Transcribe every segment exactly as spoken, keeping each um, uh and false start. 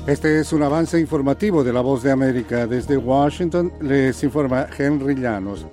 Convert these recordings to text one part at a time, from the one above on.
Este es un avance informativo de La Voz de América. Desde Washington les informa Henry Llanos.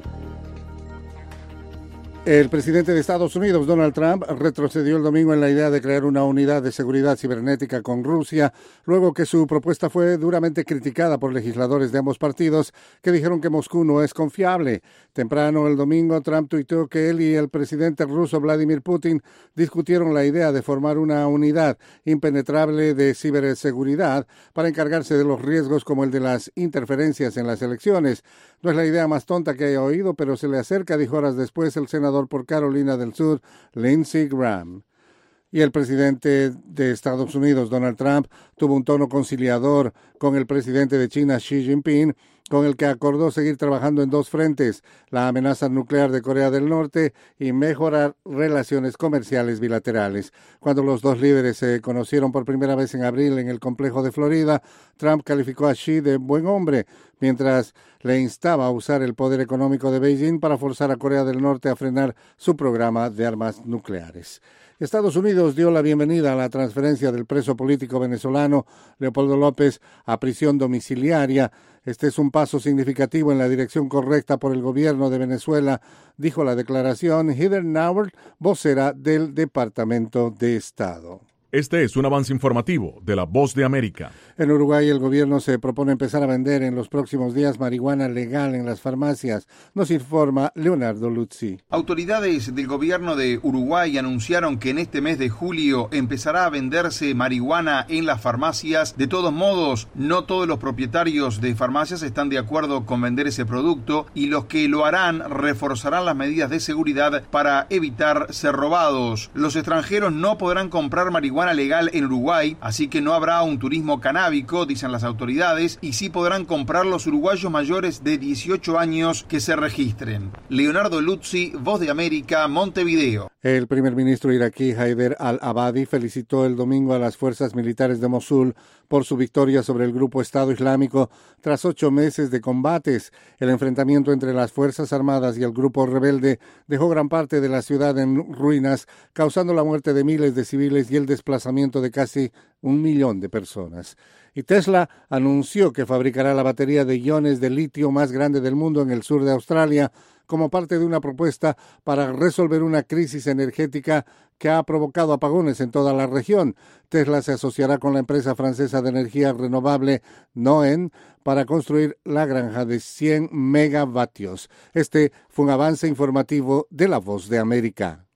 El presidente de Estados Unidos, Donald Trump, retrocedió el domingo en la idea de crear una unidad de seguridad cibernética con Rusia, luego que su propuesta fue duramente criticada por legisladores de ambos partidos que dijeron que Moscú no es confiable. Temprano el domingo, Trump tuiteó que él y el presidente ruso Vladimir Putin discutieron la idea de formar una unidad impenetrable de ciberseguridad para encargarse de los riesgos como el de las interferencias en las elecciones. No es la idea más tonta que haya oído, pero se le acerca, dijo horas después el senador por Carolina del Sur, Lindsey Graham. Y el presidente de Estados Unidos, Donald Trump, tuvo un tono conciliador con el presidente de China, Xi Jinping, con el que acordó seguir trabajando en dos frentes, la amenaza nuclear de Corea del Norte y mejorar relaciones comerciales bilaterales. Cuando los dos líderes se conocieron por primera vez en abril en el complejo de Florida, Trump calificó a Xi de buen hombre, mientras le instaba a usar el poder económico de Beijing para forzar a Corea del Norte a frenar su programa de armas nucleares. Estados Unidos dio la bienvenida a la transferencia del preso político venezolano Leopoldo López a prisión domiciliaria. Este es un paso significativo en la dirección correcta por el gobierno de Venezuela, dijo la declaración Heather Nauert, vocera del Departamento de Estado. Este es un avance informativo de La Voz de América. En Uruguay, el gobierno se propone empezar a vender en los próximos días marihuana legal en las farmacias. Nos informa Leonardo Luzzi. Autoridades del gobierno de Uruguay anunciaron que en este mes de julio empezará a venderse marihuana en las farmacias. De todos modos, no todos los propietarios de farmacias están de acuerdo con vender ese producto y los que lo harán reforzarán las medidas de seguridad para evitar ser robados. Los extranjeros no podrán comprar marihuana legal en Uruguay, así que no habrá un turismo canábico, dicen las autoridades, y sí podrán comprar los uruguayos mayores de dieciocho años que se registren. Leonardo Luzzi, Voz de América, Montevideo. El primer ministro iraquí Haider al-Abadi felicitó el domingo a las fuerzas militares de Mosul por su victoria sobre el grupo Estado Islámico tras ocho meses de combates. El enfrentamiento entre las Fuerzas Armadas y el grupo rebelde dejó gran parte de la ciudad en ruinas, causando la muerte de miles de civiles y el desplazamiento de casi un millón de personas. Y Tesla anunció que fabricará la batería de iones de litio más grande del mundo en el sur de Australia, como parte de una propuesta para resolver una crisis energética que ha provocado apagones en toda la región. Tesla se asociará con la empresa francesa de energía renovable Neoen para construir la granja de cien megavatios. Este fue un avance informativo de La Voz de América.